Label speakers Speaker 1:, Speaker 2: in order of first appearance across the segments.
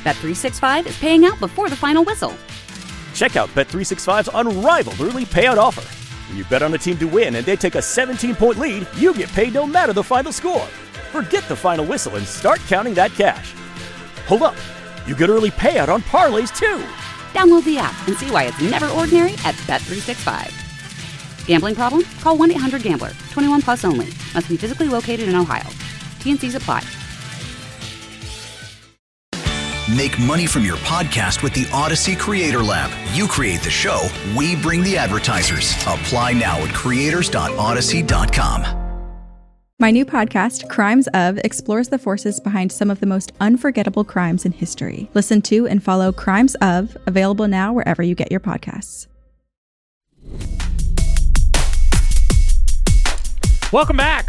Speaker 1: Bet365 is paying out before the final whistle.
Speaker 2: Check out Bet365's unrivaled early payout offer. When you bet on a team to win and they take a 17-point lead, you get paid no matter the final score. Forget the final whistle and start counting that cash. Hold up. You get early payout on parlays, too.
Speaker 1: Download the app and see why it's never ordinary at Bet365. Gambling problem? Call 1-800-GAMBLER. 21 plus only. Must be physically located in Ohio. T&Cs apply.
Speaker 3: Make money from your podcast with the Odyssey Creator Lab. You create the show, we bring the advertisers. Apply now at creators.odyssey.com.
Speaker 4: My new podcast, Crimes Of, explores the forces behind some of the most unforgettable crimes in history. Listen to and follow Crimes Of, available now wherever you get your podcasts.
Speaker 5: Welcome back.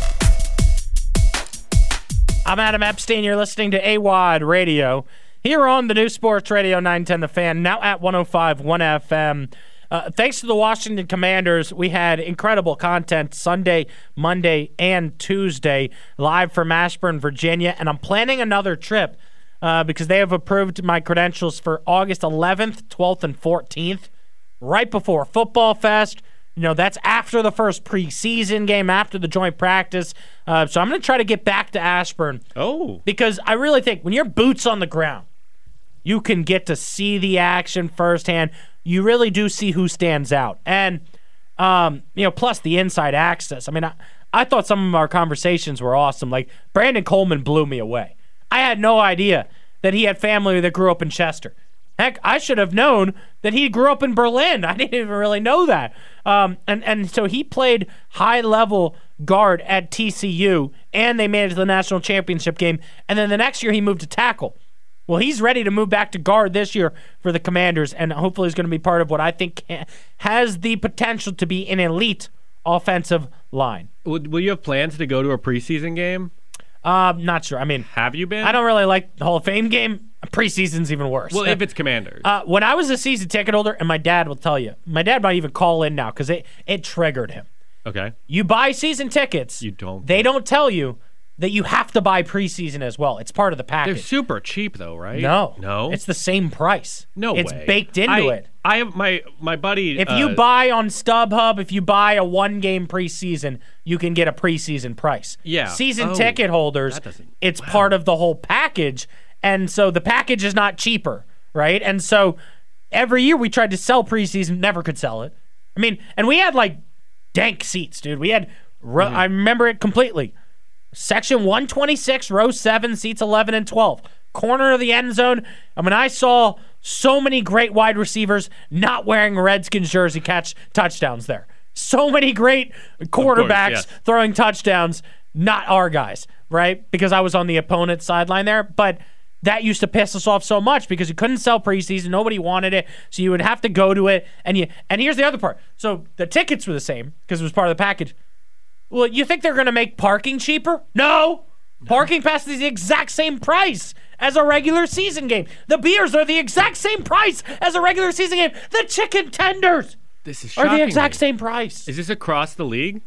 Speaker 5: I'm Adam Epstein. You're listening to AWOD Radio here on the new Sports Radio 910 The Fan, now at 105.1 FM. Thanks to the Washington Commanders, we had incredible content Sunday, Monday, and Tuesday live from Ashburn, Virginia. And I'm planning another trip because they have approved my credentials for August 11th, 12th, and 14th, right before Football Fest. You know, that's after the first preseason game, after the joint practice. So I'm going to try to get back to Ashburn.
Speaker 6: Oh.
Speaker 5: Because I really think when you're boots on the ground, you can get to see the action firsthand. You really do see who stands out. And, plus the inside access. I mean, I thought some of our conversations were awesome. Like, Brandon Coleman blew me away. I had no idea that he had family that grew up in Chester. Heck, I should have known that he grew up in Berlin. I didn't even really know that. And so he played high-level guard at TCU, and they made it to the national championship game. And then the next year he moved to tackle. Well, he's ready to move back to guard this year for the Commanders, and hopefully he's going to be part of what I think has the potential to be an elite offensive line.
Speaker 6: Will you have plans to go to a preseason game?
Speaker 5: Not sure. I mean,
Speaker 6: have you been?
Speaker 5: I don't really like the Hall of Fame game. Preseason's even worse.
Speaker 6: Well, if it's Commanders.
Speaker 5: When I was a season ticket holder, and my dad will tell you, my dad might even call in now because it triggered him.
Speaker 6: Okay.
Speaker 5: You buy season tickets.
Speaker 6: You don't.
Speaker 5: They don't tell you that you have to buy preseason as well. It's part of the package.
Speaker 6: They're super cheap, though, right?
Speaker 5: No. It's the same price.
Speaker 6: No
Speaker 5: it's
Speaker 6: way.
Speaker 5: It's baked into it.
Speaker 6: I have my buddy.
Speaker 5: If you buy on StubHub, if you buy a one-game preseason, you can get a preseason price.
Speaker 6: Yeah.
Speaker 5: Season ticket holders, it's part of the whole package. And so the package is not cheaper, right? And so every year we tried to sell preseason, never could sell it. I mean, and we had like dank seats, dude. We had, I remember it completely. Section 126, row 7, seats 11 and 12. Corner of the end zone. I mean, I saw so many great wide receivers not wearing a Redskins jersey catch touchdowns there. So many great quarterbacks throwing touchdowns, not our guys, right? Because I was on the opponent's sideline there. But that used to piss us off so much because you couldn't sell preseason. Nobody wanted it. So you would have to go to it. And here's the other part. So the tickets were the same because it was part of the package. Well, you think they're going to make parking cheaper? No. Parking pass is the exact same price as a regular season game. The beers are the exact same price as a regular season game. The chicken tenders are the exact same price.
Speaker 6: Is this across the league?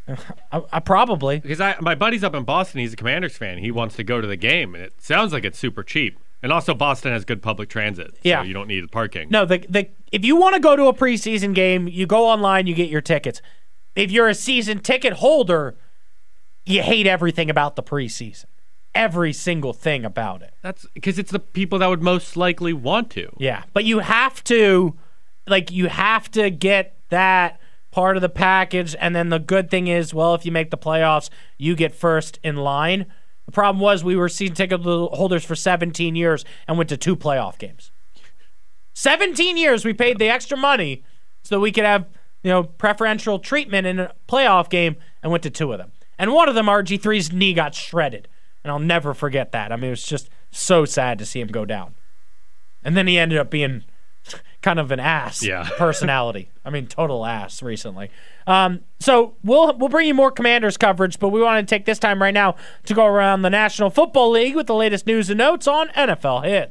Speaker 5: Probably.
Speaker 6: Because my buddy's up in Boston. He's a Commanders fan. He wants to go to the game, and it sounds like it's super cheap. And also, Boston has good public transit, so you don't need parking.
Speaker 5: No, if you want to go to a preseason game, you go online, you get your tickets. If you're a season ticket holder, you hate everything about the preseason. Every single thing about it.
Speaker 6: That's because it's the people that would most likely want to.
Speaker 5: Yeah, but you have to get that part of the package, and then the good thing is, well, if you make the playoffs, you get first in line. The problem was we were season ticket holders for 17 years and went to 2 playoff games. 17 years we paid the extra money so we could have preferential treatment in a playoff game, and went to 2 of them. And one of them, RG3's knee got shredded. And I'll never forget that. I mean, it was just so sad to see him go down. And then he ended up being kind of an ass personality. I mean, total ass recently. So we'll bring you more Commanders coverage, but we want to take this time right now to go around the National Football League with the latest news and notes on NFL Hits.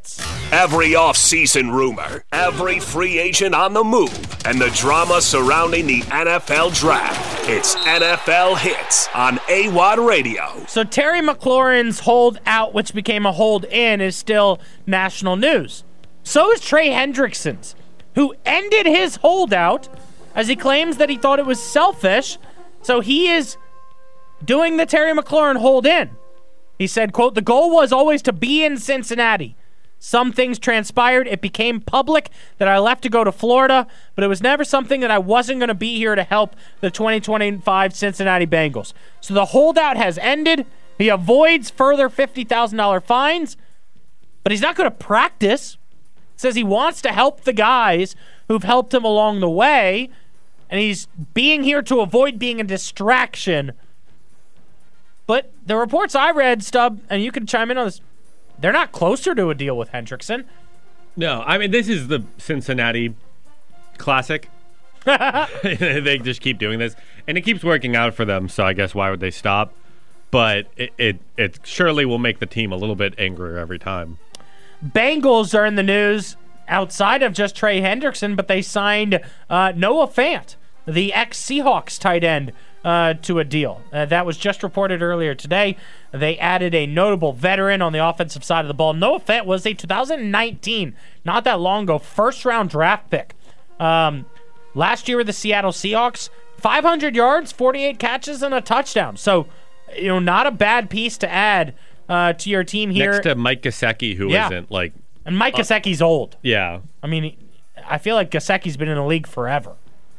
Speaker 7: Every off-season rumor, every free agent on the move, and the drama surrounding the NFL Draft. It's NFL Hits on AWOD Radio.
Speaker 5: So Terry McLaurin's holdout, which became a hold-in, is still national news. So is Trey Hendrickson's, who ended his holdout as he claims that he thought it was selfish. So he is doing the Terry McLaurin hold-in. He said, quote, "The goal was always to be in Cincinnati. Some things transpired. It became public that I left to go to Florida, but it was never something that I wasn't going to be here to help the 2025 Cincinnati Bengals." So the holdout has ended. He avoids further $50,000 fines, but he's not going to practice. Says he wants to help the guys who've helped him along the way, and he's being here to avoid being a distraction. But the reports I read, Stubb, and you can chime in on this, they're not closer to a deal with Hendrickson.
Speaker 6: No, I mean, this is the Cincinnati classic. They just keep doing this, and it keeps working out for them, so I guess why would they stop? But it surely will make the team a little bit angrier every time.
Speaker 5: Bengals are in the news outside of just Trey Hendrickson, but they signed Noah Fant, the ex-Seahawks tight end, to a deal. That was just reported earlier today. They added a notable veteran on the offensive side of the ball. Noah Fant was a 2019, not that long ago, first-round draft pick. Last year with the Seattle Seahawks, 500 yards, 48 catches, and a touchdown. So, not a bad piece to add to your team here.
Speaker 6: Next to Mike Gesicki, who isn't like...
Speaker 5: And Mike Gesicki's old.
Speaker 6: Yeah.
Speaker 5: I mean, I feel like Gesicki's been in the league forever.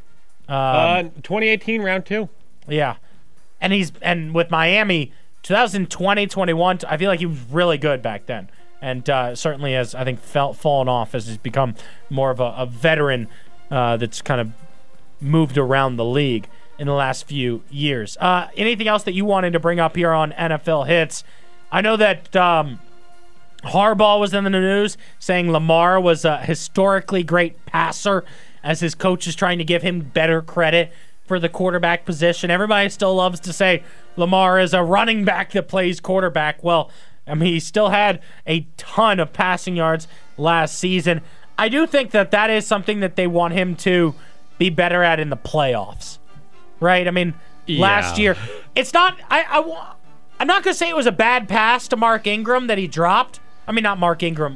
Speaker 6: 2018, round 2.
Speaker 5: Yeah. And with Miami, 2020, 21, I feel like he was really good back then. And certainly has, I think, fallen off as he's become more of a veteran that's kind of moved around the league in the last few years. Anything else that you wanted to bring up here on NFL Hits? I know that Harbaugh was in the news saying Lamar was a historically great passer as his coach is trying to give him better credit for the quarterback position. Everybody still loves to say Lamar is a running back that plays quarterback. Well, I mean, he still had a ton of passing yards last season. I do think that is something that they want him to be better at in the playoffs, right? I mean, last year, it's not... I'm not going to say it was a bad pass to Mark Ingram that he dropped. I mean, not Mark Ingram.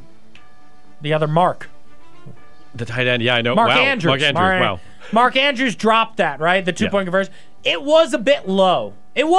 Speaker 5: The other Mark.
Speaker 6: The tight end, yeah, I know.
Speaker 5: Mark Andrews.
Speaker 6: Wow.
Speaker 5: Mark Andrews dropped that, right? The two-point conversion. It was a bit low.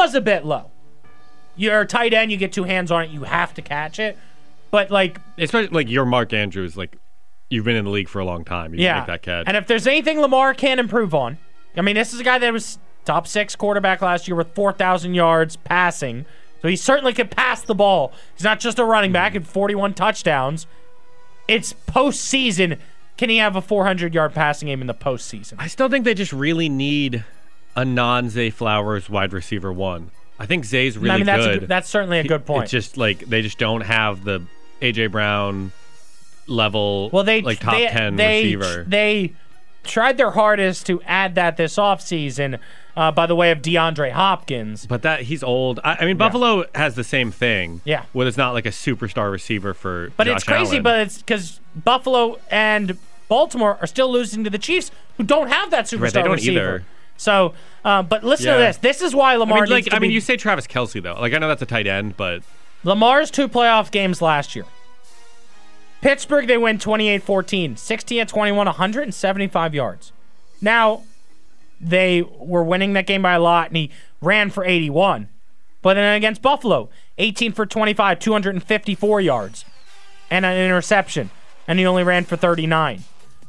Speaker 5: You're a tight end, you get two hands on it, you have to catch it. But,
Speaker 6: especially, you're Mark Andrews, you've been in the league for a long time. You can make that catch.
Speaker 5: And if there's anything Lamar can improve on, I mean, this is a guy that was top 6 quarterback last year with 4,000 yards passing. So he certainly could pass the ball. He's not just a running back and 41 touchdowns. It's postseason. Can he have a 400-yard passing game in the postseason?
Speaker 6: I still think they just really need a non-Zay Flowers wide receiver 1. I think Zay's really good.
Speaker 5: That's certainly a good point.
Speaker 6: It's just they just don't have the A.J. Brown level, top 10 receiver.
Speaker 5: They tried their hardest to add that this offseason by the way of DeAndre Hopkins.
Speaker 6: But he's old. I mean, Buffalo has the same thing.
Speaker 5: Yeah.
Speaker 6: Where it's not like a superstar receiver for
Speaker 5: But
Speaker 6: Josh
Speaker 5: it's crazy,
Speaker 6: Allen.
Speaker 5: but it's because Buffalo and Baltimore are still losing to the Chiefs, who don't have that superstar
Speaker 6: they don't
Speaker 5: receiver.
Speaker 6: either.
Speaker 5: So, but listen to this. This is why Lamar needs to be...
Speaker 6: you say Travis Kelce, though. I know that's a tight end, but...
Speaker 5: Lamar's 2 playoff games last year. Pittsburgh, they win 28-14. 16-21, 175 yards. Now, they were winning that game by a lot, and he ran for 81. But then against Buffalo, 18 for 25, 254 yards, and an interception. And he only ran for 39.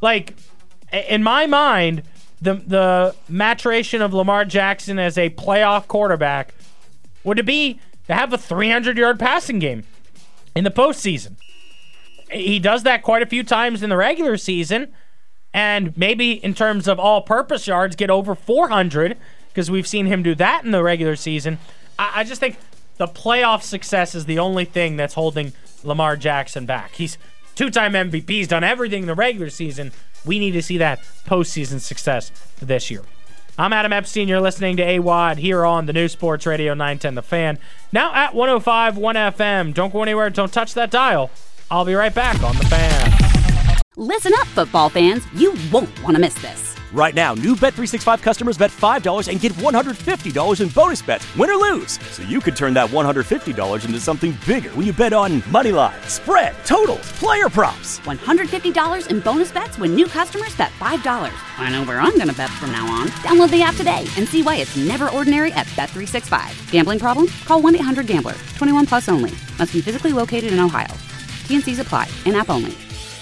Speaker 5: In my mind... The maturation of Lamar Jackson as a playoff quarterback would it be to have a 300-yard passing game in the postseason. He does that quite a few times in the regular season, and maybe in terms of all-purpose yards, get over 400 because we've seen him do that in the regular season. I just think the playoff success is the only thing that's holding Lamar Jackson back. He's 2-time MVP. He's done everything in the regular season. We need to see that postseason success this year. I'm Adam Epstein. You're listening to AWOD here on the new Sports Radio 910 The Fan. Now at 105.1 FM. Don't go anywhere. Don't touch that dial. I'll be right back on The Fan.
Speaker 1: Listen up, football fans. You won't want to miss this.
Speaker 2: Right now, new Bet365 customers bet $5 and get $150 in bonus bets, win or lose. So you could turn that $150 into something bigger when you bet on money line, spread, totals, player props.
Speaker 1: $150 in bonus bets when new customers bet $5. I know where I'm going to bet from now on. Download the app today and see why it's never ordinary at Bet365. Gambling problem? Call 1-800-GAMBLER. 21 plus only. Must be physically located in Ohio. T&Cs apply. In-app only.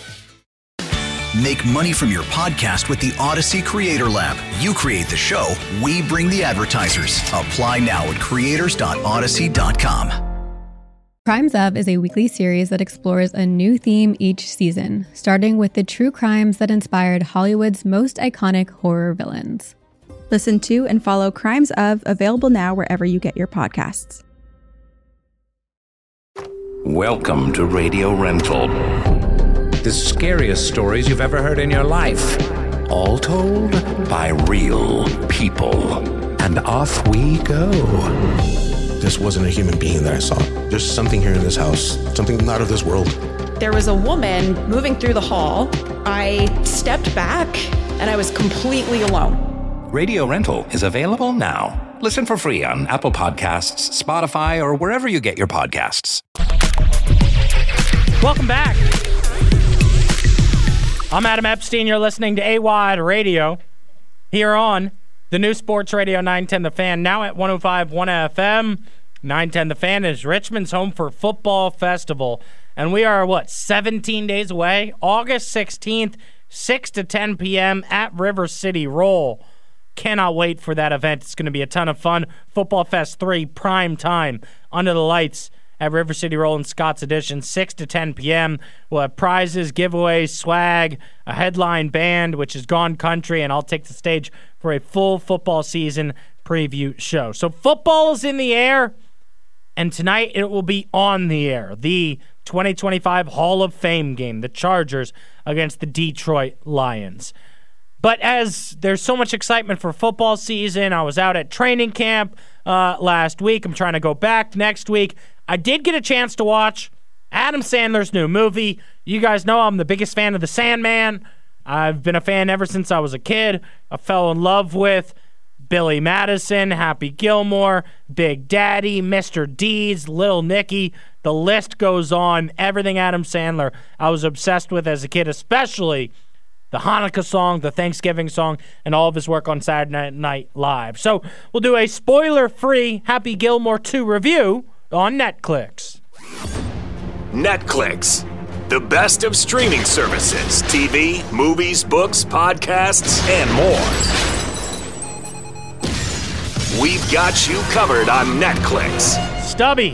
Speaker 3: Make money from your podcast with the Odyssey Creator Lab. You create the show, we bring the advertisers. Apply now at creators.odyssey.com.
Speaker 8: Crimes Of is a weekly series that explores a new theme each season, starting with the true crimes that inspired Hollywood's most iconic horror villains.
Speaker 4: Listen to and follow Crimes Of, available now wherever you get your podcasts.
Speaker 9: Welcome to Radio Rental. The scariest stories you've ever heard in your life. All told by real people. And off we go.
Speaker 10: This wasn't a human being that I saw. There's something here in this house, something not of this world.
Speaker 11: There was a woman moving through the hall. I stepped back and I was completely alone.
Speaker 9: Radio Rental is available now. Listen for free on Apple Podcasts, Spotify, or wherever you get your podcasts.
Speaker 5: Welcome back. I'm Adam Epstein. You're listening to AWOD Radio here on the new Sports Radio 910 The Fan, now at 105.1 FM. 910 The Fan is Richmond's home for Football Festival. And we are, 17 days away? August 16th, 6 to 10 p.m. at River City Roll. Cannot wait for that event. It's going to be a ton of fun. Football Fest 3, prime time, under the lights at River City Roll in Scott's Edition, 6 to 10 p.m. We'll have prizes, giveaways, swag, a headline band, which is Gone Country, and I'll take the stage for a full football season preview show. So football is in the air, and tonight it will be on the air. The 2025 Hall of Fame game, the Chargers against the Detroit Lions. But as there's so much excitement for football season, I was out at training camp last week. I'm trying to go back next week. I did get a chance to watch Adam Sandler's new movie. You guys know I'm the biggest fan of The Sandman. I've been a fan ever since I was a kid. I fell in love with Billy Madison, Happy Gilmore, Big Daddy, Mr. Deeds, Little Nicky. The list goes on. Everything Adam Sandler I was obsessed with as a kid, especially the Hanukkah song, the Thanksgiving song, and all of his work on Saturday Night Live. So we'll do a spoiler-free Happy Gilmore 2 review on Netflix.
Speaker 7: Netflix, the best of streaming services, TV, movies, books, podcasts, and more. We've got you covered on Netflix.
Speaker 5: Stubby.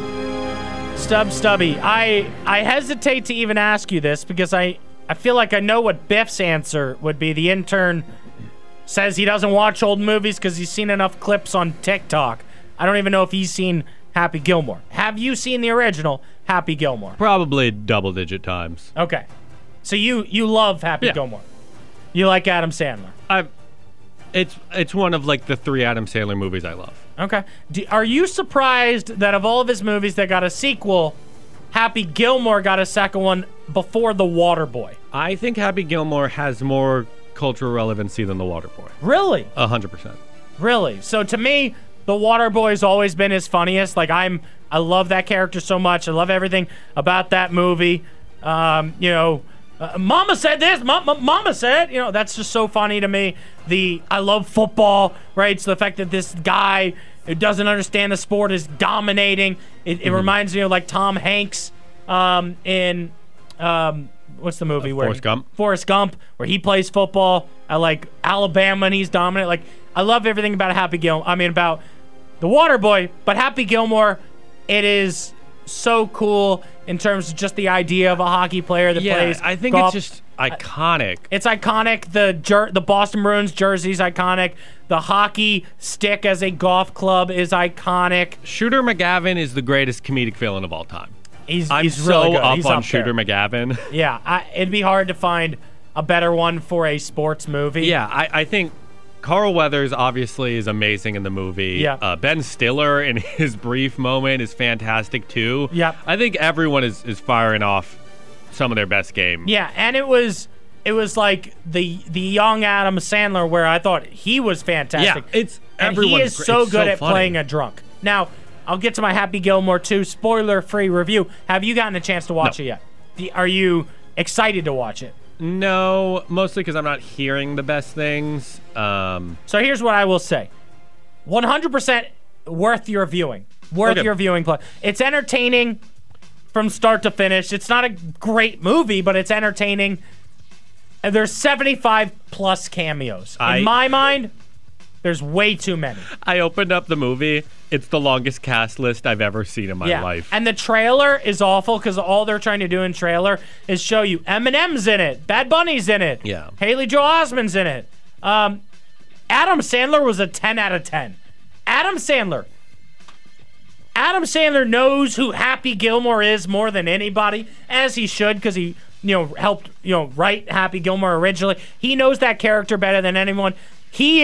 Speaker 5: I hesitate to even ask you this because I feel like I know what Biff's answer would be. The intern says he doesn't watch old movies because he's seen enough clips on TikTok. I don't even know if he's seen Happy Gilmore. Have you seen the original Happy Gilmore?
Speaker 6: Probably double-digit times.
Speaker 5: Okay. So you love Happy Gilmore. You like Adam Sandler.
Speaker 6: It's one of the 3 Adam Sandler movies I love.
Speaker 5: Okay. Are you surprised that of all of his movies that got a sequel, Happy Gilmore got a second one before The Waterboy?
Speaker 6: I think Happy Gilmore has more cultural relevancy than The Waterboy.
Speaker 5: Really?
Speaker 6: 100%.
Speaker 5: Really? So to me, The Waterboy's always been his funniest. I love that character so much. I love everything about that movie. Mama said this. Mama said. That's just so funny to me. I love football, right? So the fact that this guy who doesn't understand the sport is dominating. It reminds me of Tom Hanks in what's the movie where Forrest Gump, where he plays football. I like Alabama and he's dominant. I love everything about about The Waterboy, but Happy Gilmore, it is so cool in terms of just the idea of a hockey player that plays
Speaker 6: I think
Speaker 5: golf.
Speaker 6: It's just iconic.
Speaker 5: It's iconic. The Boston Bruins jersey's iconic. The hockey stick as a golf club is iconic.
Speaker 6: Shooter McGavin is the greatest comedic villain of all time.
Speaker 5: I'm so
Speaker 6: really good.
Speaker 5: He's
Speaker 6: on
Speaker 5: up
Speaker 6: Shooter
Speaker 5: there.
Speaker 6: McGavin.
Speaker 5: Yeah, it'd be hard to find a better one for a sports movie.
Speaker 6: Yeah, I think Carl Weathers obviously is amazing in the movie.
Speaker 5: Yeah.
Speaker 6: Ben Stiller in his brief moment is fantastic too.
Speaker 5: Yep.
Speaker 6: I think everyone is firing off some of their best game.
Speaker 5: Yeah, and it was like the young Adam Sandler where I thought he was fantastic.
Speaker 6: Yeah, it's
Speaker 5: and he
Speaker 6: everyone's
Speaker 5: is so
Speaker 6: it's
Speaker 5: good
Speaker 6: so
Speaker 5: at
Speaker 6: funny.
Speaker 5: playing a drunk. Now, I'll get to my Happy Gilmore 2 spoiler-free review. Have you gotten a chance to watch it yet? Are you excited to watch it?
Speaker 6: No, mostly because I'm not hearing the best things.
Speaker 5: So here's what I will say. 100% worth your viewing. Your viewing play. It's entertaining from start to finish. It's not a great movie, but it's entertaining. And there's 75 plus cameos. In my mind, there's way too many.
Speaker 6: I opened up the movie. It's the longest cast list I've ever seen in my life.
Speaker 5: And the trailer is awful because all they're trying to do in trailer is show you Eminem's in it, Bad Bunny's in it, Haley Joel Osment's in it. Adam Sandler was a 10 out of 10. Adam Sandler knows who Happy Gilmore is more than anybody, as he should, because he helped write Happy Gilmore originally. He knows that character better than anyone. He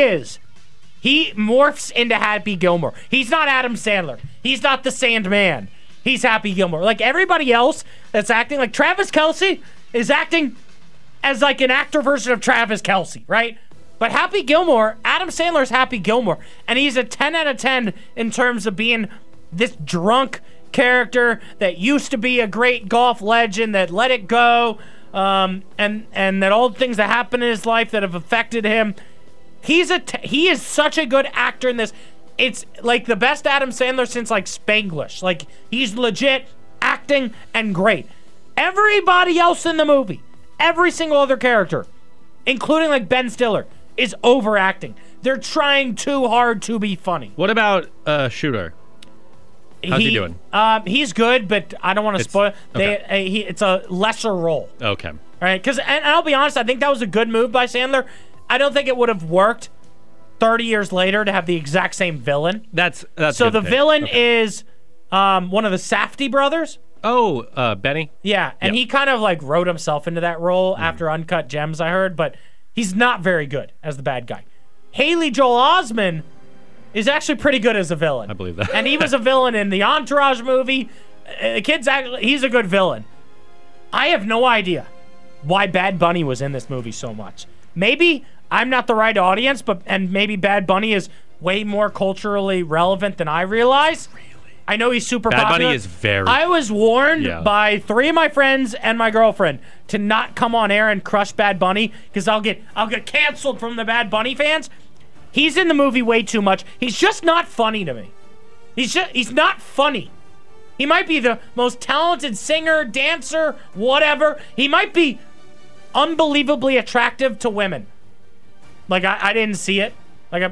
Speaker 5: morphs into Happy Gilmore. He's not Adam Sandler. He's not the Sandman. He's Happy Gilmore. Like everybody else that's acting, like Travis Kelce is acting as like an actor version of Travis Kelce, right? But Happy Gilmore, Adam Sandler's Happy Gilmore, and he's a 10 out of 10 in terms of being this drunk character that used to be a great golf legend that let it go, and that all the things that happened in his life that have affected him. He is such a good actor in this. It's like the best Adam Sandler since like Spanglish. Like he's legit acting and great. Everybody else in the movie, every single other character, including like Ben Stiller, is overacting. They're trying too hard to be funny.
Speaker 6: What about Shooter? How's he doing?
Speaker 5: He's good, but I don't want to spoil. It's a lesser role.
Speaker 6: Okay.
Speaker 5: All right, because and I'll be honest, I think that was a good move by Sandler. I don't think it would have worked 30 years later to have the exact same villain.
Speaker 6: That's
Speaker 5: so the villain is one of the Safdie brothers.
Speaker 6: Oh, Benny?
Speaker 5: Yeah, and he kind of like wrote himself into that role after Uncut Gems, I heard, but he's not very good as the bad guy. Haley Joel Osment is actually pretty good as a villain.
Speaker 6: I believe that.
Speaker 5: And he was a villain in the Entourage movie. He's a good villain. I have no idea why Bad Bunny was in this movie so much. Maybe I'm not the right audience, and maybe Bad Bunny is way more culturally relevant than I realize. Really? I know he's super popular.
Speaker 6: Bad Bunny is very...
Speaker 5: I was warned by 3 of my friends and my girlfriend to not come on air and crush Bad Bunny because I'll get canceled from the Bad Bunny fans. He's in the movie way too much. He's just not funny to me. He's not funny. He might be the most talented singer, dancer, whatever. He might be unbelievably attractive to women. Like, I didn't see it. Like,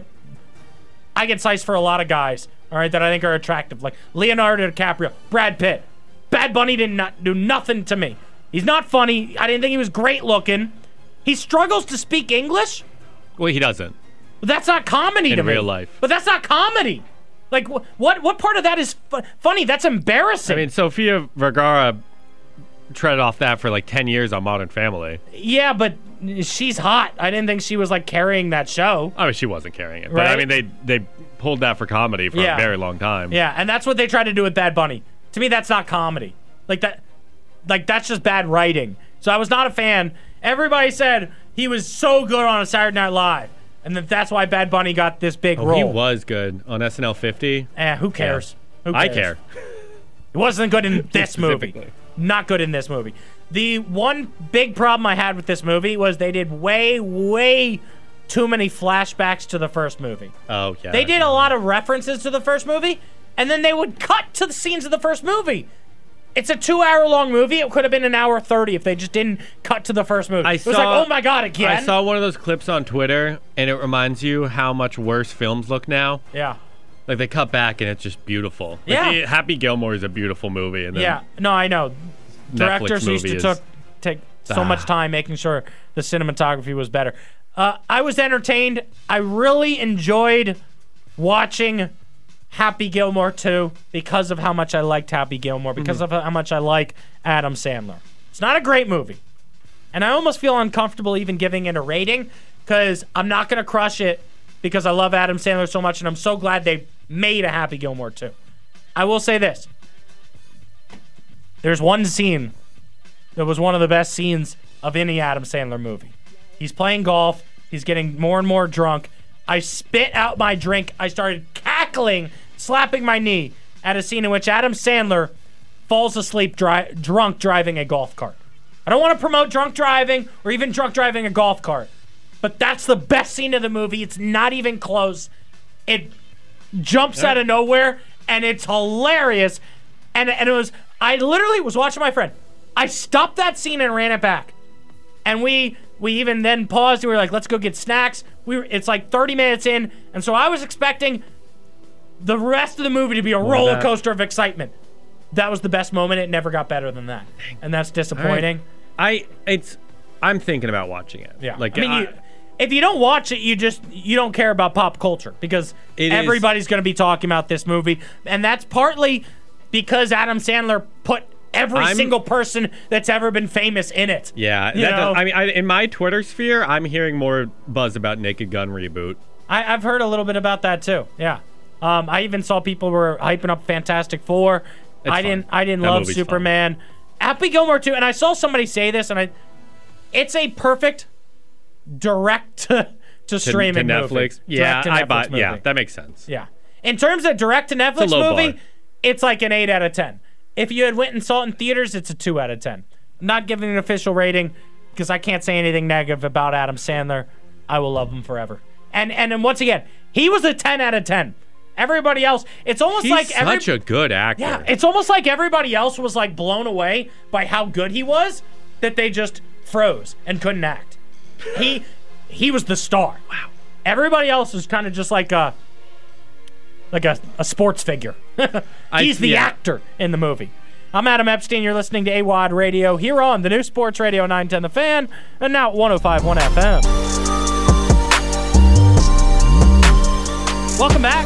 Speaker 5: I get sized for a lot of guys, all right, that I think are attractive. Like Leonardo DiCaprio, Brad Pitt. Bad Bunny did not do nothing to me. He's not funny. I didn't think he was great looking. He struggles to speak English.
Speaker 6: Well, he doesn't.
Speaker 5: But that's not comedy to me.
Speaker 6: In real life.
Speaker 5: But that's not comedy. Like, what part of that is funny? That's embarrassing.
Speaker 6: I mean, Sofia Vergara treaded off that for like 10 years on Modern Family.
Speaker 5: Yeah, but she's hot. I didn't think she was like carrying that show.
Speaker 6: I mean, she wasn't carrying it.
Speaker 5: Right?
Speaker 6: But I mean, they pulled that for comedy for a very long time.
Speaker 5: Yeah, and that's what they tried to do with Bad Bunny. To me, that's not comedy. Like that's just bad writing. So I was not a fan. Everybody said he was so good on a Saturday Night Live. And that's why Bad Bunny got this big role.
Speaker 6: He was good on SNL 50.
Speaker 5: Who cares?
Speaker 6: Yeah.
Speaker 5: Who cares?
Speaker 6: I care.
Speaker 5: It wasn't good in this movie. Not good in this movie. The one big problem I had with this movie was they did way, way too many flashbacks to the first movie.
Speaker 6: Oh, yeah.
Speaker 5: They did a lot of references to the first movie, and then they would cut to the scenes of the first movie. It's a 2-hour-long movie. It could have been 1:30 if they just didn't cut to the first movie. It was like, oh my God, again?
Speaker 6: I saw one of those clips on Twitter, and it reminds you how much worse films look now.
Speaker 5: Yeah.
Speaker 6: Like, they cut back, and it's just beautiful. Like, Happy Gilmore is a beautiful movie. And then
Speaker 5: no, I know. Directors used to take so much time making sure the cinematography was better. I was entertained. I really enjoyed watching Happy Gilmore 2 because of how much I liked Happy Gilmore, because of how much I like Adam Sandler. It's not a great movie. And I almost feel uncomfortable even giving it a rating because I'm not going to crush it because I love Adam Sandler so much, and I'm so glad they made a Happy Gilmore 2. I will say this. There's one scene that was one of the best scenes of any Adam Sandler movie. He's playing golf. He's getting more and more drunk. I spit out my drink. I started cackling, slapping my knee at a scene in which Adam Sandler falls asleep drunk driving a golf cart. I don't want to promote drunk driving or even drunk driving a golf cart, but that's the best scene of the movie. It's not even close. It jumps out of nowhere, and it's hilarious. And it was, I literally was watching my friend. I stopped that scene and ran it back. And we even then paused. We were like, let's go get snacks. It's like 30 minutes in, and so I was expecting the rest of the movie to be a roller coaster of excitement. That was the best moment. It never got better than that, and that's disappointing.
Speaker 6: Right. I'm thinking about watching it.
Speaker 5: Yeah,
Speaker 6: like
Speaker 5: if you don't watch it, you don't care about pop culture because everybody's going to be talking about this movie, and that's partly because Adam Sandler put every single person that's ever been famous in it.
Speaker 6: Yeah, in my Twitter sphere, I'm hearing more buzz about Naked Gun reboot.
Speaker 5: I've heard a little bit about that too. Yeah, I even saw people were hyping up Fantastic Four. I didn't love Superman. Fun. Happy Gilmore 2, and I saw somebody say this, and it's a perfect direct to streaming
Speaker 6: to Netflix.
Speaker 5: Movie.
Speaker 6: Yeah, yeah, that makes sense.
Speaker 5: Yeah, in terms of direct to Netflix movie, it's like an 8 out of 10. If you had went and saw it in theaters, it's a 2 out of 10. I'm not giving an official rating because I can't say anything negative about Adam Sandler. I will love him forever. And once again, he was a 10 out of 10. Everybody else, it's almost
Speaker 6: He's such a good actor.
Speaker 5: Yeah, it's almost like everybody else was like blown away by how good he was that they just froze and couldn't act. He was the star. Wow. Everybody else is kind of just like a sports figure. He's the actor in the movie. I'm Adam Epstein. You're listening to AWOD Radio here on the new Sports Radio 910 The Fan and now at 105.1 FM. Welcome back.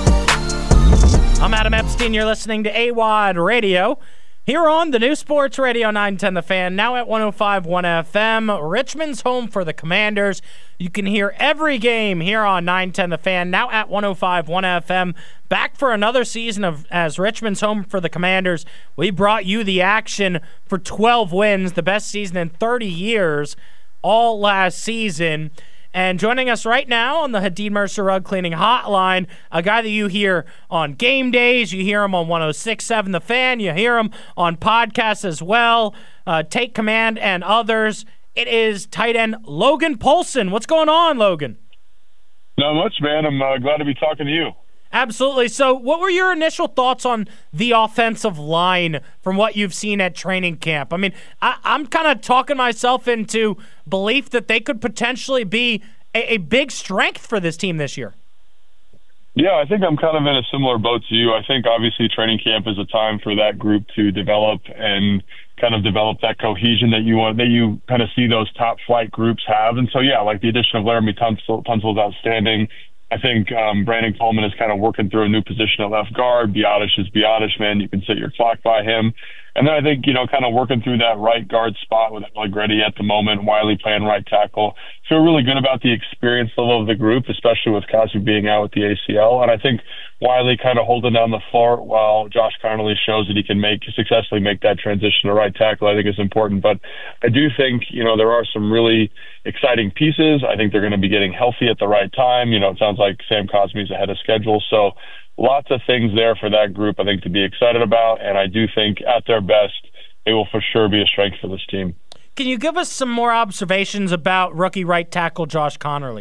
Speaker 5: I'm Adam Epstein. You're listening to AWOD Radio here on the new Sports Radio 910 The Fan, now at 105.1 FM. Richmond's home for the Commanders. You can hear every game here on 910 The Fan, now at 105.1 FM. Back for another season as Richmond's home for the Commanders. We brought you the action for 12 wins, the best season in 30 years, all last season. And joining us right now on the Hadid Mercer Rug Cleaning Hotline, a guy that you hear on game days, you hear him on 106.7 The Fan, you hear him on podcasts as well, Take Command and others. It is tight end Logan Poulsen. What's going on, Logan?
Speaker 12: Not much, man. I'm glad to be talking to you.
Speaker 5: Absolutely. So what were your initial thoughts on the offensive line from what you've seen at training camp? I mean, I'm kind of talking myself into belief that they could potentially be a big strength for this team this year.
Speaker 12: Yeah, I think I'm kind of in a similar boat to you. I think obviously training camp is a time for that group to develop and kind of develop that cohesion that you kind of see those top flight groups have. And so, yeah, like the addition of Laramie Tunsil is outstanding. I think Brandon Coleman is kind of working through a new position at left guard. Biotish is Biotish, man. You can set your clock by him. And then I think, kind of working through that right guard spot with Allegretti at the moment, Wiley playing right tackle. Feel really good about the experience level of the group, especially with Cosby being out with the ACL. And I think Wiley kind of holding down the fort while Josh Connolly shows that he can successfully make that transition to right tackle, I think is important. But I do think, there are some really exciting pieces. I think they're going to be getting healthy at the right time. It sounds like Sam Cosby's ahead of schedule. So lots of things there for that group, I think, to be excited about. And I do think at their best, they will for sure be a strength for this team.
Speaker 5: Can you give us some more observations about rookie right tackle Josh Connolly?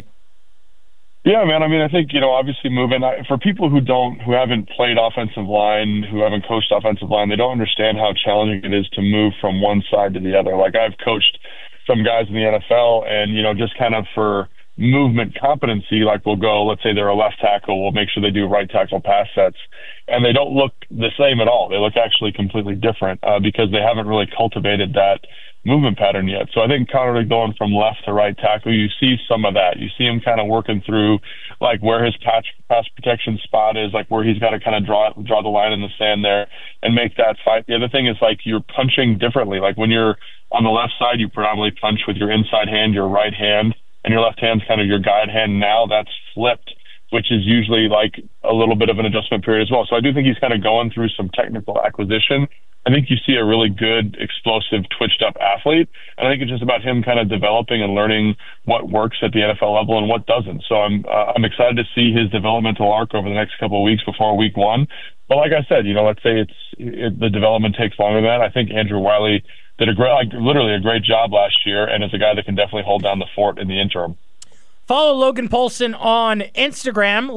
Speaker 12: Yeah, man. I mean, I think, obviously moving for people who haven't played offensive line, who haven't coached offensive line, they don't understand how challenging it is to move from one side to the other. Like I've coached some guys in the NFL and, just kind of for movement competency, like we'll go, let's say they're a left tackle, we'll make sure they do right tackle pass sets, and they don't look the same at all. They look actually completely different because they haven't really cultivated that movement pattern yet. So I think Connolly going from left to right tackle, you see some of that. You see him kind of working through like where his pass protection spot is, like where he's got to kind of draw the line in the sand there and make that fight. The other thing is like you're punching differently. Like when you're on the left side, you predominantly punch with your inside hand, your right hand, and your left hand's kind of your guide hand. Now that's flipped which is usually like a little bit of an adjustment period as well. So I do think he's kind of going through some technical acquisition. I think you see a really good, explosive, twitched-up athlete, and I think it's just about him kind of developing and learning what works at the NFL level and what doesn't. So I'm excited to see his developmental arc over the next couple of weeks before week 1. But like I said, let's say the development takes longer than that. I think Andrew Wiley did literally a great job last year, and is a guy that can definitely hold down the fort in the interim.
Speaker 5: Follow Logan Poulsen on Instagram,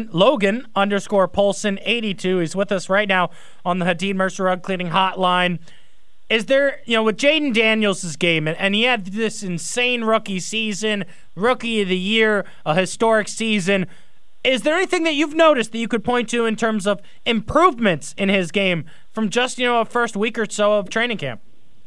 Speaker 5: Logan_Poulsen82. He's with us right now on the Hadid Mercer Rug Cleaning Hotline. Is there, with Jayden Daniels' game, and he had this insane rookie season, rookie of the year, a historic season, is there anything that you've noticed that you could point to in terms of improvements in his game from just, a first week or so of training camp?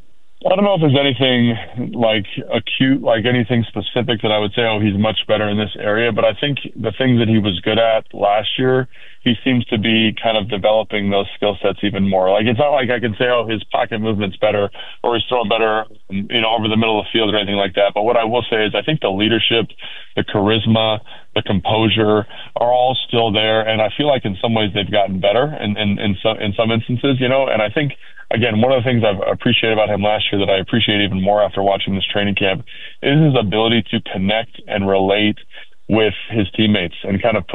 Speaker 12: I don't know if there's anything like acute, like anything specific that I would say, he's much better in this area. But I think the things that he was good at last year, he seems to be kind of developing those skill sets even more. Like, it's not like I can say, his pocket movement's better or he's throwing better, over the middle of the field or anything like that. But what I will say is I think the leadership, the charisma, the composure are all still there. And I feel like in some ways they've gotten better in some instances, and I think, again, one of the things I've appreciated about him last year that I appreciate even more after watching this training camp is his ability to connect and relate with his teammates and kind of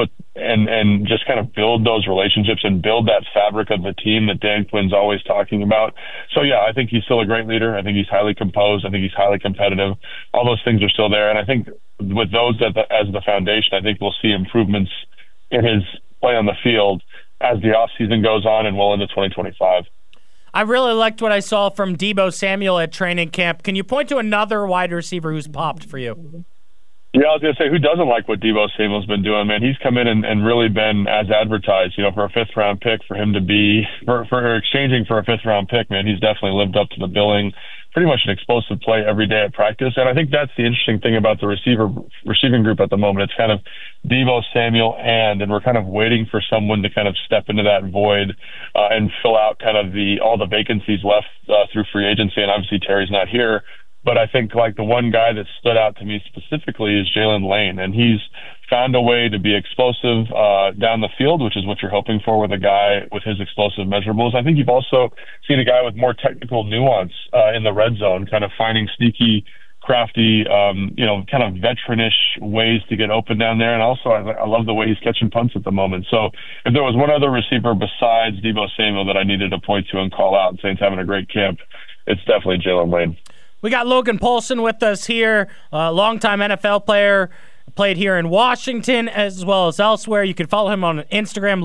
Speaker 12: and just kind of build those relationships and build that fabric of the team that Dan Quinn's always talking about. So, yeah, I think he's still a great leader. I think he's highly composed. I think he's highly competitive. All those things are still there. And I think with those as the foundation, I think we'll see improvements in his play on the field as the offseason goes on and well into 2025.
Speaker 5: I really liked what I saw from Deebo Samuel at training camp. Can you point to another wide receiver who's popped for you?
Speaker 12: Yeah, I was going to say, who doesn't like what Deebo Samuel's been doing, man? He's come in and really been as advertised, for a fifth-round pick, for him to be, for exchanging for a fifth-round pick, man, he's definitely lived up to the billing. Pretty much an explosive play every day at practice. And I think that's the interesting thing about the receiving group at the moment. It's kind of Deebo Samuel and we're kind of waiting for someone to kind of step into that void and fill out kind of all the vacancies left through free agency. And obviously Terry's not here. But I think like the one guy that stood out to me specifically is Jalen Lane. And he's found a way to be explosive down the field, which is what you're hoping for with a guy with his explosive measurables. I think you've also seen a guy with more technical nuance in the red zone, kind of finding sneaky, crafty, kind of veteranish ways to get open down there. And also I love the way he's catching punts at the moment. So if there was one other receiver besides Deebo Samuel that I needed to point to and call out and say he's having a great camp, it's definitely Jalen Lane.
Speaker 5: We got Logan Poulsen with us here, a longtime NFL player, played here in Washington as well as elsewhere. You can follow him on Instagram,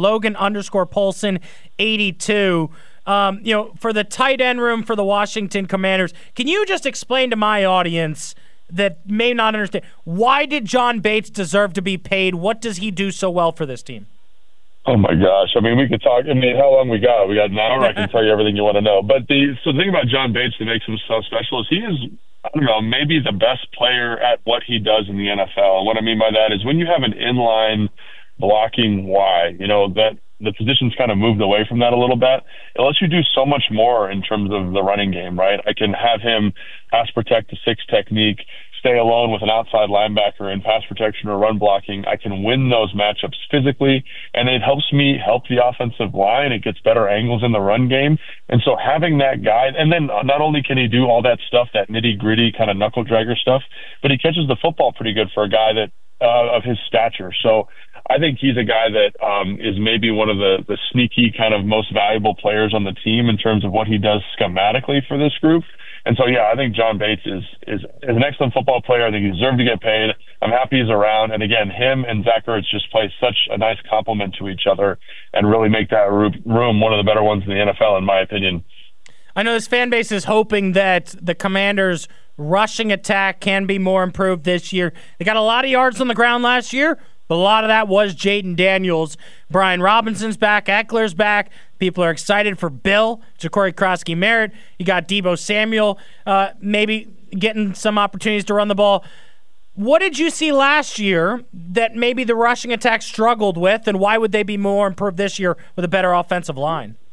Speaker 5: Logan_Poulsen82. For the tight end room for the Washington Commanders, can you just explain to my audience that may not understand, why did John Bates deserve to be paid? What does he do so well for this team?
Speaker 12: Oh, my gosh. I mean, we could talk. I mean, how long we got? We got an hour. I can tell you everything you want to know. But the thing about John Bates that makes him so special is he is, I don't know, maybe the best player at what he does in the NFL. And what I mean by that is when you have an inline blocking Y, that the position's kind of moved away from that a little bit. It lets you do so much more in terms of the running game, right? I can have him pass protect the 6 technique, stay alone with an outside linebacker in pass protection or run blocking. I can win those matchups physically, and it helps me help the offensive line. It gets better angles in the run game. And so having that guy, and then not only can he do all that stuff, that nitty-gritty kind of knuckle dragger stuff, but he catches the football pretty good for a guy that of his stature. So I think he's a guy that is maybe one of the sneaky kind of most valuable players on the team in terms of what he does schematically for this group. And so, yeah, I think John Bates is an excellent football player. I think he deserves to get paid. I'm happy he's around. And again, him and Zach Ertz just play such a nice complement to each other and really make that room one of the better ones in the NFL, in my opinion.
Speaker 5: I know this fan base is hoping that the Commanders' rushing attack can be more improved this year. They got a lot of yards on the ground last year, but a lot of that was Jayden Daniels. Brian Robinson's back. Eckler's back. People are excited for Bill, Ja'Cory Krosky-Merritt. You got Deebo Samuel maybe getting some opportunities to run the ball. What did you see last year that maybe the rushing attack struggled with, and why would they be more improved this year with a better offensive line?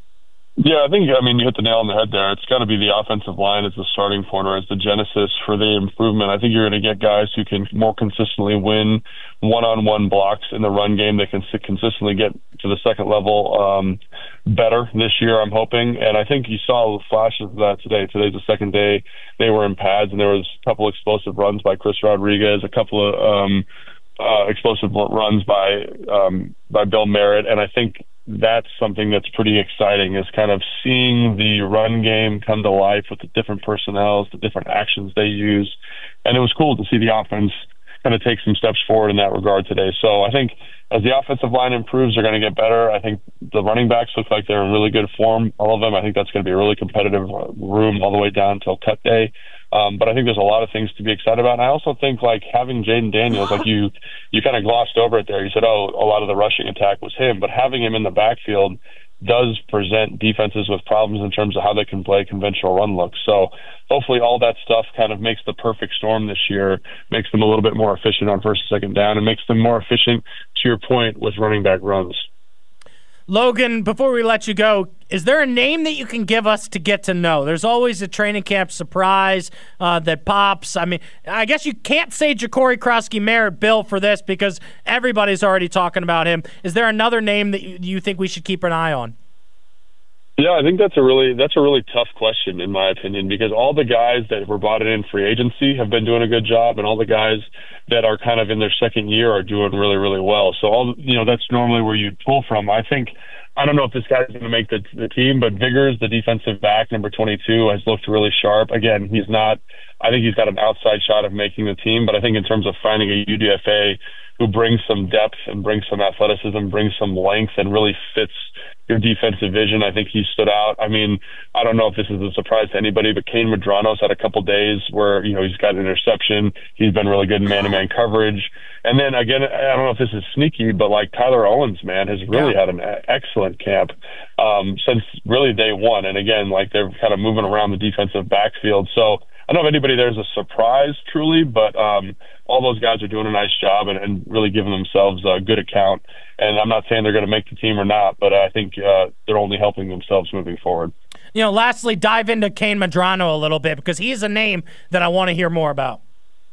Speaker 12: Yeah, I mean, you hit the nail on the head there. It's got to be the offensive line as the starting point or as the genesis for the improvement. I think you're going to get guys who can more consistently win one-on-one blocks in the run game. They can consistently get to the second level better this year, I'm hoping. And I think you saw flashes of that today. Today's the second day they were in pads, and there was a couple explosive runs by Chris Rodriguez, a couple of explosive runs by Bill Merritt. And I think that's something that's pretty exciting, is kind of seeing the run game come to life with the different personnels, the different actions they use. And it was cool to see the offense kind of take some steps forward in that regard today. So I think as the offensive line improves, they're going to get better. I think the running backs look like they're in really good form, all of them. I think that's going to be a really competitive room all the way down until cut day. But I think there's a lot of things to be excited about. And I also think, like, having Jaden Daniels, like you kind of glossed over it there. You said, oh, a lot of the rushing attack was him. But having him in the backfield does present defenses with problems in terms of how they can play conventional run looks. So hopefully all that stuff kind of makes the perfect storm this year, makes them a little bit more efficient on first and second down, and makes them more efficient, to your point, with running back runs.
Speaker 5: Logan, before we let you go, is there a name that you can give us to get to know? There's always a training camp surprise that pops. I mean, I guess you can't say Ja'Cory Krosky-Merritt, Bill, for this because everybody's already talking about him. Is there another name that you think we should keep an eye on?
Speaker 12: Yeah, I think that's a really tough question, in my opinion, because all the guys that were brought in free agency have been doing a good job, and all the guys that are kind of in their second year are doing really, really well. So that's normally where you'd pull from. I don't know if this guy's going to make the team, but Viggers, the defensive back, number 22, has looked really sharp. Again, I think he's got an outside shot of making the team, but I think in terms of finding a UDFA who brings some depth and brings some athleticism, brings some length, and really fits your defensive vision, I think he stood out. I mean, I don't know if this is a surprise to anybody, but Kane Medrano's had a couple days where, he's got an interception. He's been really good in man-to-man coverage. And then, again, I don't know if this is sneaky, but, like, Tyler Owens, man, has really had an excellent camp since really day one. And, again, like, they're kind of moving around the defensive backfield. So I don't know if anybody there's a surprise, truly, but all those guys are doing a nice job and really giving themselves a good account. And I'm not saying they're going to make the team or not, but I think they're only helping themselves moving forward.
Speaker 5: Lastly, dive into Kane Medrano a little bit, because he's a name that I want to hear more about.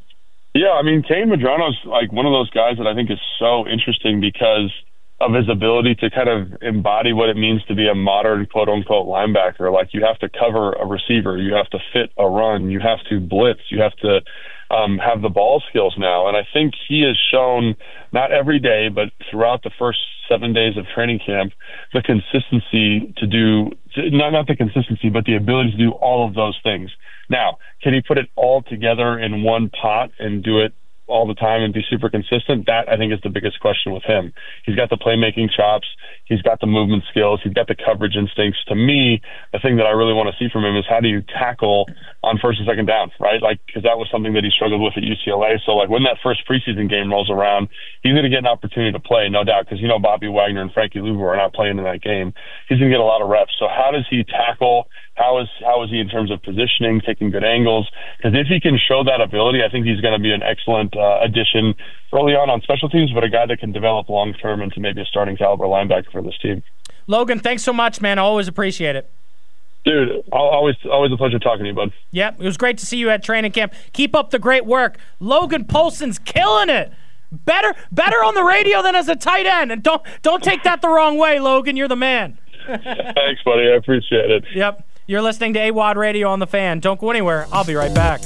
Speaker 12: Yeah, I mean, Kane Medrano's like one of those guys that I think is so interesting because of his ability to kind of embody what it means to be a modern quote-unquote linebacker. Like, you have to cover a receiver, you have to fit a run, you have to blitz, you have to have the ball skills now. And I think he has shown, not every day, but throughout the first 7 days of training camp, the consistency to do, not the consistency, but the ability to do all of those things. Now, can he put it all together in one pot and do it all the time and be super consistent? That, I think, is the biggest question with him. He's got the playmaking chops. He's got the movement skills. He's got the coverage instincts. To me, the thing that I really want to see from him is how do you tackle on first and second down, right? Like, because that was something that he struggled with at UCLA. So, like, when that first preseason game rolls around, he's going to get an opportunity to play, no doubt, because, Bobby Wagner and Frankie Louvu are not playing in that game. He's going to get a lot of reps. So how does he tackle? How is he in terms of positioning, taking good angles? Because if he can show that ability, I think he's going to be an excellent addition early on special teams, but a guy that can develop long-term into maybe a starting caliber linebacker for this team.
Speaker 5: Logan, thanks so much, man. I always appreciate it.
Speaker 12: Dude, always a pleasure talking to you, bud.
Speaker 5: Yep, it was great to see you at training camp. Keep up the great work. Logan Poulsen's killing it. Better on the radio than as a tight end. And don't take that the wrong way, Logan. You're the man.
Speaker 12: Thanks, buddy. I appreciate it.
Speaker 5: Yep. You're listening to AWOD Radio on The Fan. Don't go anywhere. I'll be right back.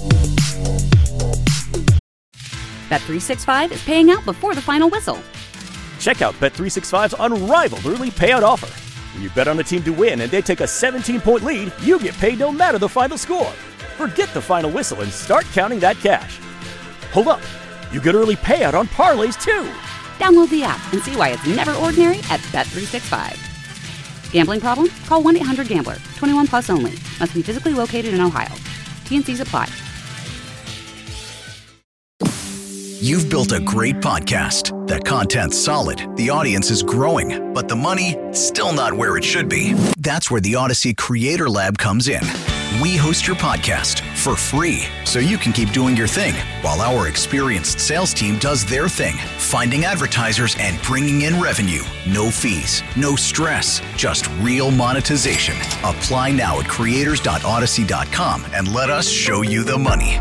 Speaker 1: Bet365 is paying out before the final whistle.
Speaker 2: Check out Bet365's unrivaled early payout offer. When you bet on a team to win and they take a 17-point lead, you get paid no matter the final score. Forget the final whistle and start counting that cash. Hold up. You get early payout on parlays, too.
Speaker 1: Download the app and see why it's never ordinary at Bet365. Gambling problem? Call 1-800-GAMBLER. 21 plus only. Must be physically located in Ohio. T&Cs apply.
Speaker 3: You've built a great podcast. The content's solid, the audience is growing, but the money, still not where it should be. That's where the Odyssey Creator Lab comes in. We host your podcast, for free, so you can keep doing your thing while our experienced sales team does their thing, finding advertisers and bringing in revenue. No fees, no stress, just real monetization. Apply now at creators.odyssey.com and let us show you the money.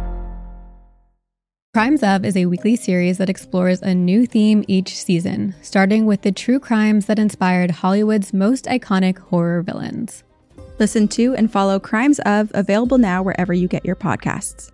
Speaker 8: Crimes Of is a weekly series that explores a new theme each season, starting with the true crimes that inspired Hollywood's most iconic horror villains.
Speaker 4: Listen to and follow Crimes Of, available now wherever you get your podcasts.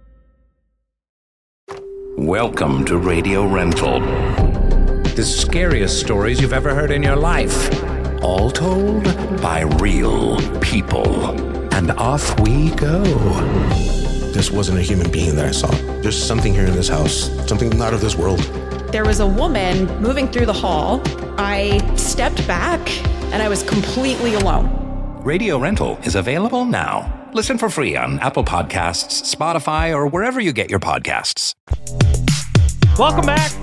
Speaker 9: Welcome to Radio Rental. The scariest stories you've ever heard in your life. All told by real people. And off we go.
Speaker 10: This wasn't a human being that I saw. There's something here in this house, something not of this world.
Speaker 11: There was a woman moving through the hall. I stepped back and I was completely alone.
Speaker 9: Radio Rental is available now. Listen for free on Apple Podcasts, Spotify, or wherever you get your podcasts.
Speaker 5: Welcome back.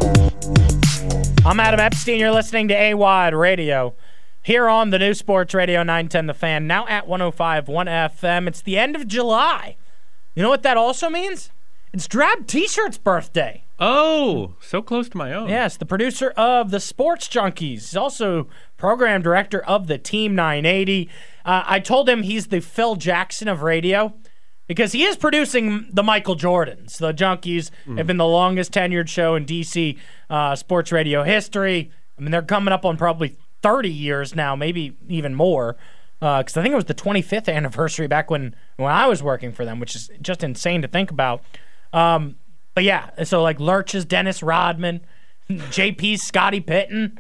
Speaker 5: I'm Adam Epstein. You're listening to AWOD Radio here on the new Sports Radio 910 The Fan, now at 105.1 FM. It's the end of July. You know what that also means? It's Drab T-Shirt's birthday.
Speaker 6: Oh, so close to my own.
Speaker 5: Yes, the producer of the Sports Junkies. He's also program director of the Team 980. I told him he's the Phil Jackson of radio because he is producing the Michael Jordans. The Junkies have been the longest tenured show in DC sports radio history. I mean, they're coming up on probably 30 years now, maybe even more. Because I think it was the 25th anniversary back when I was working for them, which is just insane to think about. But yeah, so like Lurch's Dennis Rodman, JP's Scottie Pippen,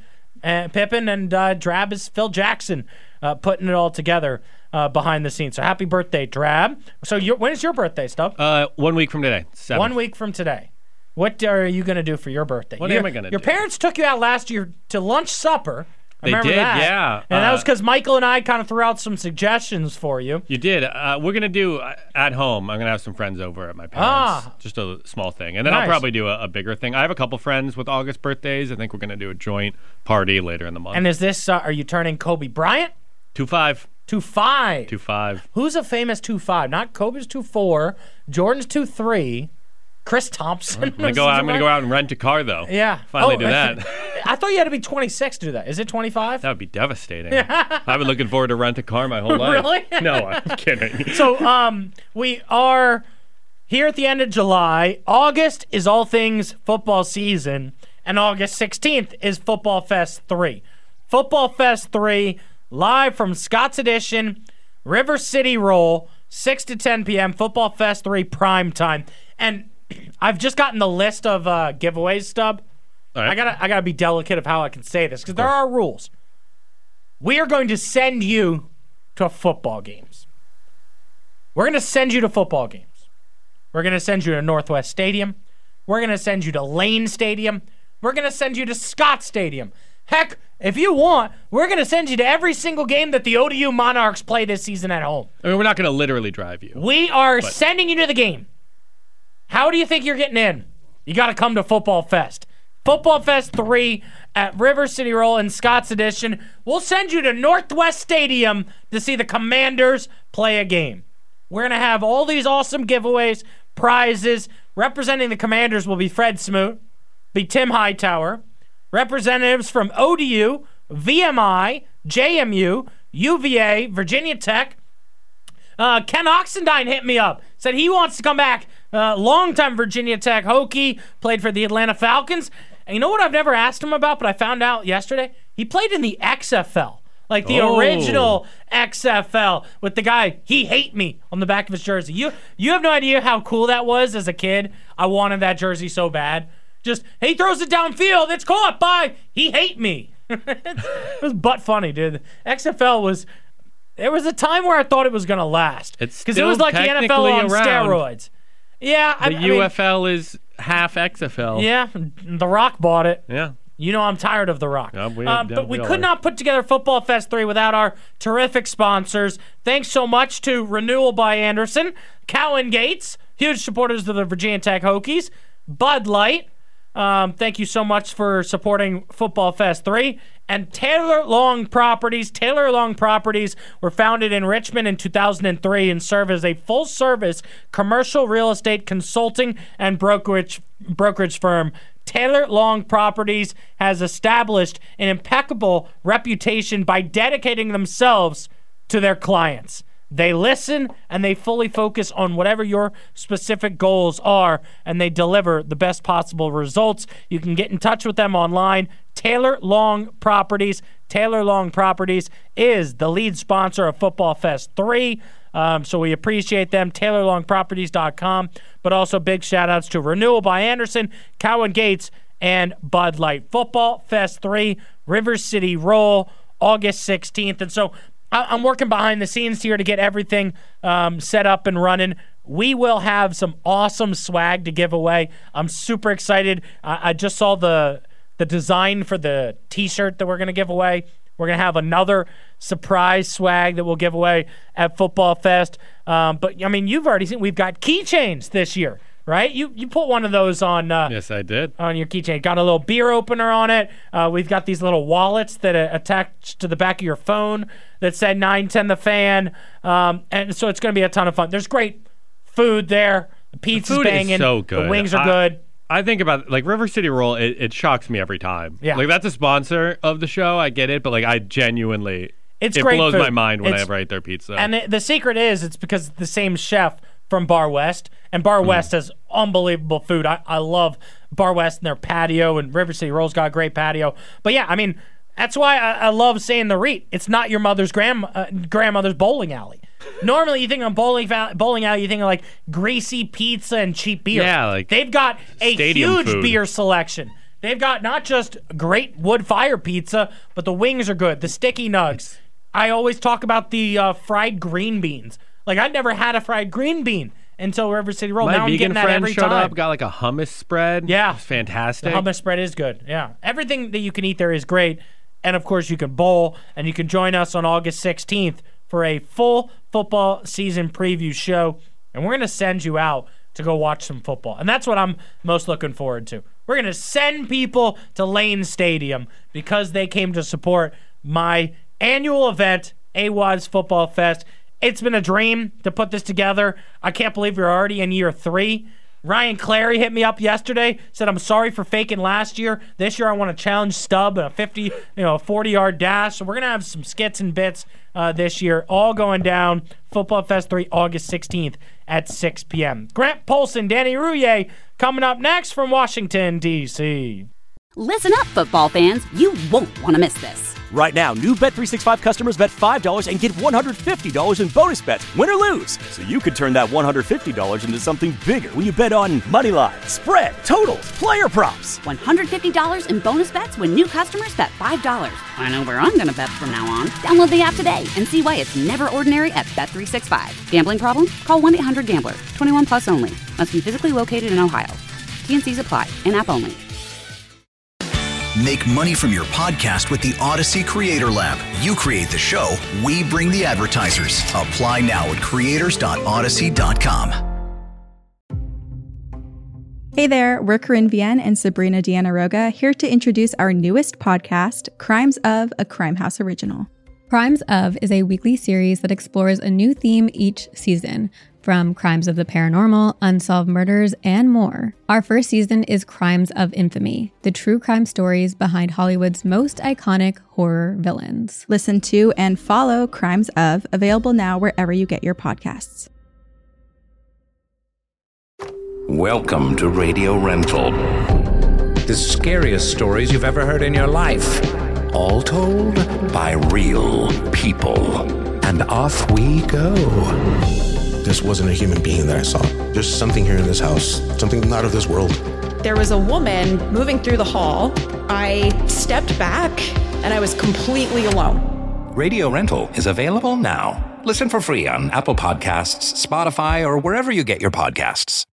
Speaker 5: and Drab is Phil Jackson putting it all together behind the scenes. So happy birthday, Drab. So when is your birthday, Stubb?
Speaker 6: 1 week from today. 7th.
Speaker 5: 1 week from today. What are you going to do for your birthday?
Speaker 6: What am I going to do?
Speaker 5: Your parents took you out last year to lunch supper.
Speaker 6: They did, yeah.
Speaker 5: And that was because Michael and I kind of threw out some suggestions for you.
Speaker 6: You did. We're going to do at home. I'm going to have some friends over at my parents. Just a small thing. And then I'll probably do a bigger thing. I have a couple friends with August birthdays. I think we're going to do a joint party later in the month.
Speaker 5: And is this, are you turning Kobe Bryant?
Speaker 6: 2.5.
Speaker 5: 2.5.
Speaker 6: 2.5.
Speaker 5: Who's a famous 2.5? Not Kobe's 2.4. Jordan's 2.3. Chris Thompson.
Speaker 6: I'm going to go out and rent a car, though.
Speaker 5: Yeah.
Speaker 6: Finally do that.
Speaker 5: I thought you had to be 26 to do that. Is it 25?
Speaker 6: That would be devastating. I've been looking forward to rent a car my whole life.
Speaker 5: Really?
Speaker 6: No, I'm kidding.
Speaker 5: So we are here at the end of July. August is all things football season, and August 16th is Football Fest 3. Football Fest 3, live from Scott's Edition, River City Roll, 6 to 10 p.m., Football Fest 3 prime time. And I've just gotten the list of giveaways, Stubb. All right. I gotta be delicate of how I can say this because there are rules. We are going to send you to football games. We're going to send you to football games. We're going to send you to Northwest Stadium. We're going to send you to Lane Stadium. We're going to send you to Scott Stadium. Heck, if you want, we're going to send you to every single game that the ODU Monarchs play this season at home.
Speaker 6: I mean, we're not going to literally drive you.
Speaker 5: We are sending you to the game. How do you think you're getting in? You got to come to Football Fest. Football Fest 3 at River City Roll in Scott's Edition. We'll send you to Northwest Stadium to see the Commanders play a game. We're going to have all these awesome giveaways, prizes. Representing the Commanders will be Fred Smoot, be Tim Hightower. Representatives from ODU, VMI, JMU, UVA, Virginia Tech. Ken Oxendine hit me up. Said he wants to come back. Longtime Virginia Tech Hokie, played for the Atlanta Falcons. And you know what I've never asked him about, but I found out yesterday? He played in the XFL. Like the original XFL with the guy, He Hate Me, on the back of his jersey. You have no idea how cool that was as a kid. I wanted that jersey so bad. Just, he throws it downfield. It's caught by He Hate Me. It was butt funny, dude. XFL was... There was a time where I thought it was going to last. Because it was like the NFL on steroids. Yeah.
Speaker 6: The UFL is half XFL.
Speaker 5: Yeah. The Rock bought it.
Speaker 6: Yeah.
Speaker 5: You know I'm tired of The Rock.
Speaker 6: But
Speaker 5: we could not put together Football Fest 3 without our terrific sponsors. Thanks so much to Renewal by Anderson, Cowan Gates, huge supporters of the Virginia Tech Hokies, Bud Light. Thank you so much for supporting Football Fest 3. And Taylor Long Properties were founded in Richmond in 2003 and serve as a full-service commercial real estate consulting and brokerage firm. Taylor Long Properties has established an impeccable reputation by dedicating themselves to their clients. They listen and they fully focus on whatever your specific goals are, and they deliver the best possible results. You can get in touch with them online. Taylor Long Properties. Taylor Long Properties is the lead sponsor of Football Fest 3. So we appreciate them. TaylorLongProperties.com. But also big shout-outs to Renewal by Anderson, Cowan Gates, and Bud Light. Football Fest 3, River City Roll, August 16th. And so I'm working behind the scenes here to get everything set up and running. We will have some awesome swag to give away. I'm super excited. I just saw the design for the T-shirt that we're going to give away. We're going to have another surprise swag that we'll give away at Football Fest. But, I mean, you've already seen we've got keychains this year, right? You put one of those on.
Speaker 6: Yes, I did.
Speaker 5: On your keychain. Got a little beer opener on it. We've got these little wallets that are attached to the back of your phone that said 910 The Fan. And so it's going to be a ton of fun. There's great food there. The pizza's banging.
Speaker 6: Is so good.
Speaker 5: The wings are good.
Speaker 6: I think about, like, River City Roll, it shocks me every time.
Speaker 5: Yeah.
Speaker 6: Like, that's a sponsor of the show. I get it, but, like, I genuinely, it
Speaker 5: great
Speaker 6: blows
Speaker 5: food.
Speaker 6: my mind whenever I eat their pizza.
Speaker 5: And the secret is it's because the same chef from Bar West, and Bar West has unbelievable food. I love Bar West and their patio, and River City Roll's got a great patio. But, yeah, I mean, that's why I love saying the REIT. It's not your mother's grandmother's bowling alley. Normally, you think of bowling alley, you think of like greasy pizza and cheap beer.
Speaker 6: Yeah, like
Speaker 5: they've got a huge
Speaker 6: food.
Speaker 5: beer selection. They've got not just great wood fire pizza, but the wings are good. The sticky nugs. I always talk about the fried green beans. Like, I'd never had a fried green bean until River City Roll. Now I'm getting that every time.
Speaker 6: My vegan friend showed up, got like a hummus spread.
Speaker 5: Yeah,
Speaker 6: it's fantastic.
Speaker 5: The hummus spread is good. Yeah, everything that you can eat there is great. And of course, you can bowl, and you can join us on August 16th for a full football season preview show, and we're going to send you out to go watch some football. And that's what I'm most looking forward to. We're going to send people to Lane Stadium because they came to support my annual event, AWOD's Football Fest. It's been a dream to put this together. I can't believe we're already in year 3. Ryan Clary hit me up yesterday, said, I'm sorry for faking last year. This year I want to challenge Stubb in a 40-yard dash. So we're going to have some skits and bits this year, all going down. Football Fest 3, August 16th at 6 p.m. Grant Polson, Danny Rouillet, coming up next from Washington, D.C.
Speaker 1: Listen up, football fans. You won't want to miss this.
Speaker 2: Right now, new Bet365 customers bet $5 and get $150 in bonus bets, win or lose. So you could turn that $150 into something bigger when you bet on money line, spread, totals, player props.
Speaker 1: $150 in bonus bets when new customers bet $5. I know where I'm going to bet from now on. Download the app today and see why it's never ordinary at Bet365. Gambling problem? Call 1-800-GAMBLER. 21 plus only. Must be physically located in Ohio. T&Cs apply. In-app only.
Speaker 3: Make money from your podcast with the Odyssey Creator Lab. You create the show, we bring the advertisers. Apply now at creators.odyssey.com.
Speaker 4: Hey there, we're Corinne Vienne and Sabrina Deanna Roga here to introduce our newest podcast, Crimes of, a Crime House original.
Speaker 8: Crimes of is a weekly series that explores a new theme each season, from crimes of the paranormal, unsolved murders, and more. Our first season is Crimes of Infamy, the true crime stories behind Hollywood's most iconic horror villains.
Speaker 4: Listen to and follow Crimes of, available now wherever you get your podcasts.
Speaker 9: Welcome to Radio Rental. The scariest stories you've ever heard in your life. All told by real people. And off we go.
Speaker 10: This wasn't a human being that I saw. There's something here in this house, something not of this world.
Speaker 11: There was a woman moving through the hall. I stepped back, and I was completely alone.
Speaker 9: Radio Rental is available now. Listen for free on Apple Podcasts, Spotify, or wherever you get your podcasts.